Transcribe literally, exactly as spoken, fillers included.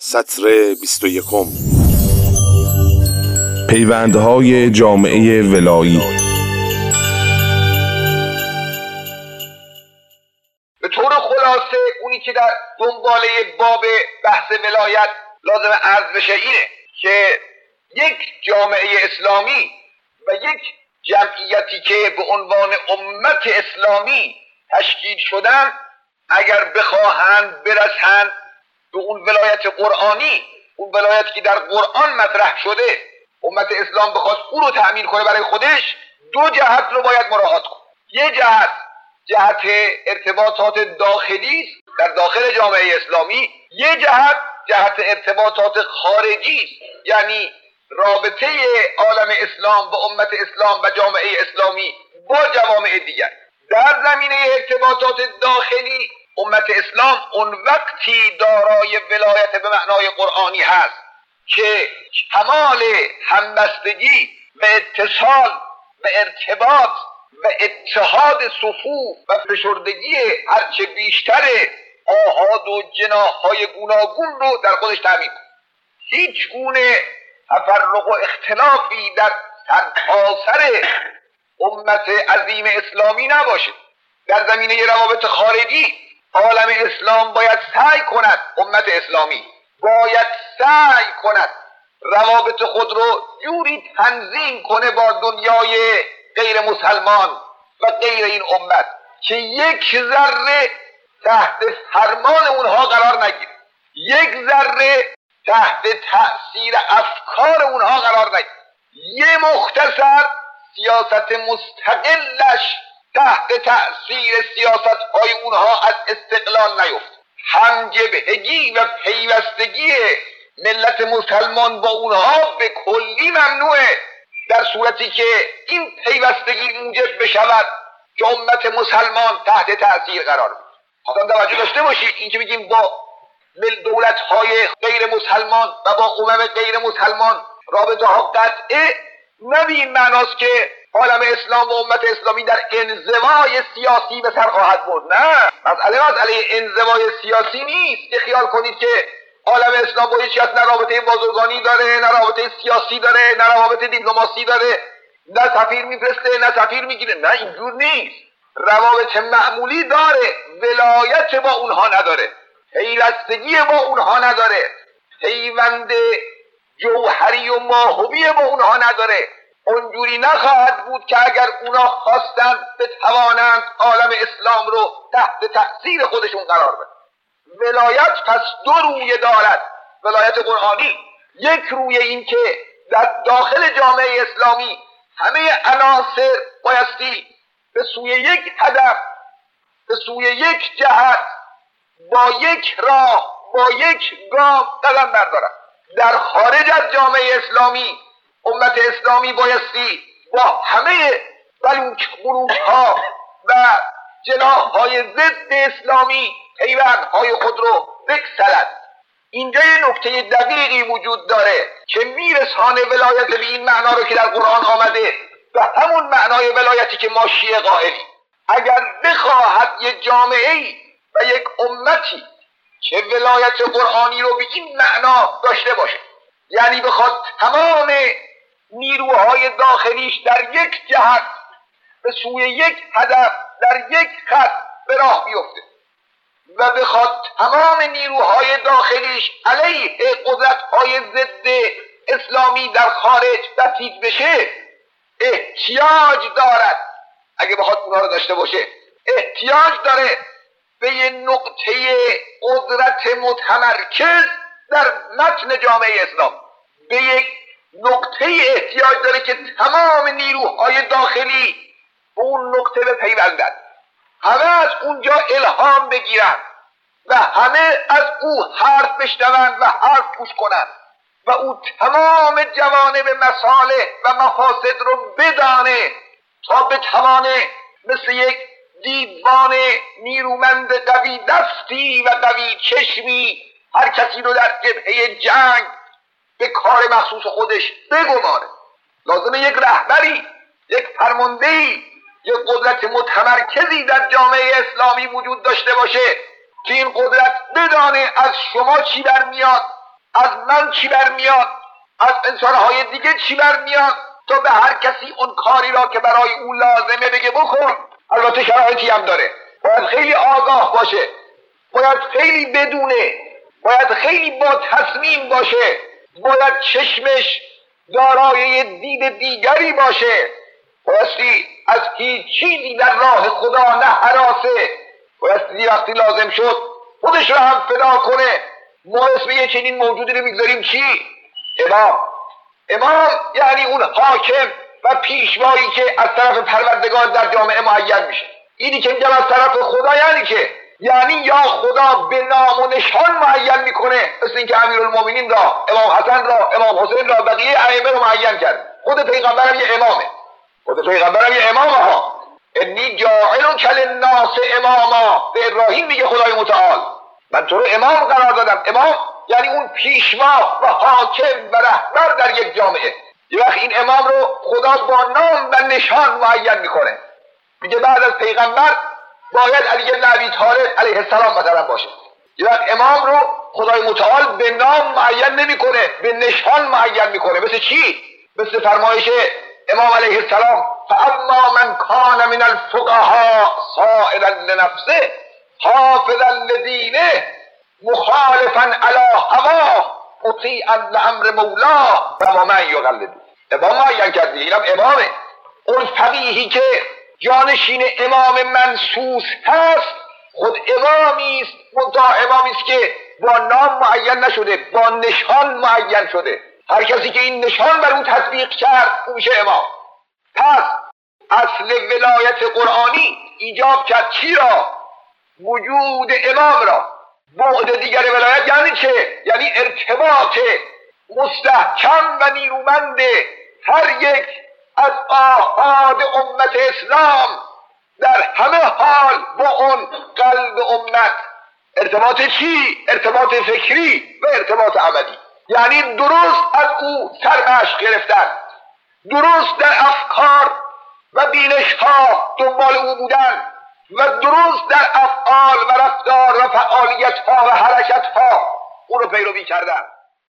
سطر بیست و یکم. پیوندهای جامعه ولایی. به طور خلاصه اونی که در دنباله باب بحث ولایت لازم عرض بشه اینه که یک جامعه اسلامی و یک جمعیتی که به عنوان امت اسلامی تشکیل شدن اگر بخواهند برسند به اون ولایت قرآنی، اون ولایتی که در قرآن مطرح شده، امت اسلام بخواد اون رو تأمین کنه برای خودش، دو جهت رو باید مراعات کنه. یه جهت جهت ارتباطات داخلی است در داخل جامعه اسلامی، یه جهت جهت ارتباطات خارجی است، یعنی رابطه عالم اسلام با امت اسلام و جامعه اسلامی با جوامع دیگر. در زمینه ارتباطات داخلی امت اسلام اون وقتی دارای ولایت به معنای قرآنی هست که کمال همبستگی و اتصال و ارتباط و اتحاد صفوف و فشردگی هرچه بیشتر آحاد و جناح‌های گوناگون رو در خودش تامین کنه. هیچ گونه تفرق و اختلافی در سرتاسر امت عظیم اسلامی نباشه. در زمینه روابط خارجی عالم اسلام باید سعی کند، امت اسلامی باید سعی کند روابط خود رو جوری تنظیم کنه با دنیای غیر مسلمان و غیر این امت که یک ذره تحت فرمان اونها قرار نگیره، یک ذره تحت تأثیر افکار اونها قرار نگیره، یه مختصر سیاست مستقلش تحت تأثیر سیاست های اونها از استقلال نیفت. همجبهگی و پیوستگی ملت مسلمان با اونها به کلی ممنوعه، در صورتی که این پیوستگی موجب بشود که امت مسلمان تحت تأثیر قرار بگیره. حتما توجه داشته باشید، این که میگیم با دولت های غیر مسلمان و با امم غیر مسلمان رابطه ها قطعه، نه به این معناست که عالم اسلام و امت اسلامی در انزوای سیاسی به سر خواهد برد. نه، مسئله مسئله انزوای سیاسی نیست که خیال کنید که عالم اسلام با هیچ کس نه رابطه بازرگانی داره، نه رابطه سیاسی داره، نه رابطه دیپلماسی داره، نه سفیر میفرسته نه سفیر میگیره. نه، اینجور نیست. روابط معمولی داره، ولایت با اونها نداره، پیوستگی با اونها نداره، پیوند جوهری و ماهوی با اونها نداره. اونجوری نخواهد بود که اگر اونا خواستند بتوانند عالم اسلام رو تحت تأثیر خودشون قرار بدن. ولایت پس دو روی دارد. ولایت قرآنی یک روی این که در داخل جامعه اسلامی همه عناصر بایستی به سوی یک هدف، به سوی یک جهت، با یک راه، با یک گام قدم بردارد. در خارج از جامعه اسلامی امت اسلامی بایستی با همه بلوک بروک ها و جناح های ضد اسلامی پیوندهای خود رو بگسلد. اینجا یه نکته دقیقی وجود داره که میرسانه ولایت به این معنا رو که در قرآن آمده و همون معنای ولایتی که ما شیعه قائلیم. اگر بخواهد یک جامعه‌ای و یک امتی که ولایت قرآنی رو به این معنا داشته باشه، یعنی بخواد تمام نیروهای داخلیش در یک جهت به سوی یک هدف در یک خط به راه بیفته و بخواد تمام نیروهای داخلیش علیه قدرت‌های ضد اسلامی در خارج بسیج بشه، احتیاج دارد، اگه بخواد اونها رو داشته باشه، احتیاج داره به یه نقطه قدرت متمرکز در متن جامعه اسلام، به یک نقطه احتیاج داره که تمام نیروهای داخلی به اون نقطه بپیوندند، همه از اونجا الهام بگیرند و همه از او حرف بشنوند و حرف گوش کنند و او تمام جوانب مصالح و مفاسد رو بدانه تا بتوانه مثل یک دیوان نیرومند قوی دستی و قوی چشمی هر کسی رو در جبهه جنگ به کار مخصوص خودش بگماره. لازمه یک رهبری، یک فرماندهی، یک قدرت متمرکزی در جامعه اسلامی وجود داشته باشه که این قدرت بدانه از شما چی برمیاد از من چی برمیاد، از انسانهای دیگه چی برمیاد، تا به هر کسی اون کاری را که برای او لازمه بگه بکن. البته شرایطی هم داره، باید خیلی آگاه باشه، باید خیلی بدونه، باید خیلی با تصمیم باشه، باید چشمش دارای دید دیگری باشه، بایستی از هیچ چیزی در راه خدا نه هراسه، بایستی وقتی لازم شد خودش را هم فدا کنه. ما اسم یه چنین موجودی رو میگذاریم چی؟ امام. امام یعنی اون حاکم و پیشوایی که از طرف پروردگار در جامعه معین میشه. اینی که میگم از طرف خدا یعنی که یعنی یا خدا به نام و نشان معین میکنه، مثل اینکه امیرالمومنین را، امام حسن را، امام حسین را، بقیه ائمه رو معین کرد. خود پیغمبرم یه امامه، خود پیغمبرم یه امامه ها. انی جاعلک للناس اماما، به ابراهیم میگه خدای متعال من تو رو امام قرار دادم. امام یعنی اون پیشوا و حاکم و رهبر در یک جامعه. یه وقت این امام رو خدا با نام و نشان معین میکنه، میگه بعد از پیغمبر باید علی بن ابی طالب علیه السلام مثلا باشه. یه وقت امام رو خدای متعال به نام معین نمیکنه، به نشان معین میکنه. مثل چی؟ مثل فرمایش امام علیه السلام فاما من کان من الفقهاء سائلا لنفسه حافظا لدینه مخالفا علی هواه مطیعا لامر مولاه و من یقلد. امام معین کرده، اینم امامه. اون فقیهی که جانشین امام منصوص هست خود امامی است، منتها امامی است که با نام معین نشده، با نشان معین شده. هر کسی که این نشان بر اون تطبیق کرد اون میشه امام. پس اصل ولایت قرآنی ایجاب کرد چی را؟ وجود امام را. بعد دیگر ولایت یعنی چه؟ یعنی ارتباط مستحکم و نیرومند هر یک از آحاد امت اسلام در همه حال با اون قلب امت. ارتباط چی؟ ارتباط فکری و ارتباط عملی، یعنی درست از او سرمشق گرفتن، درست در افکار و بینش‌ها دنبال او بودن و درست در افعال و رفتار و فعالیت‌ها و حرکت‌ها او رو پیروی کردن.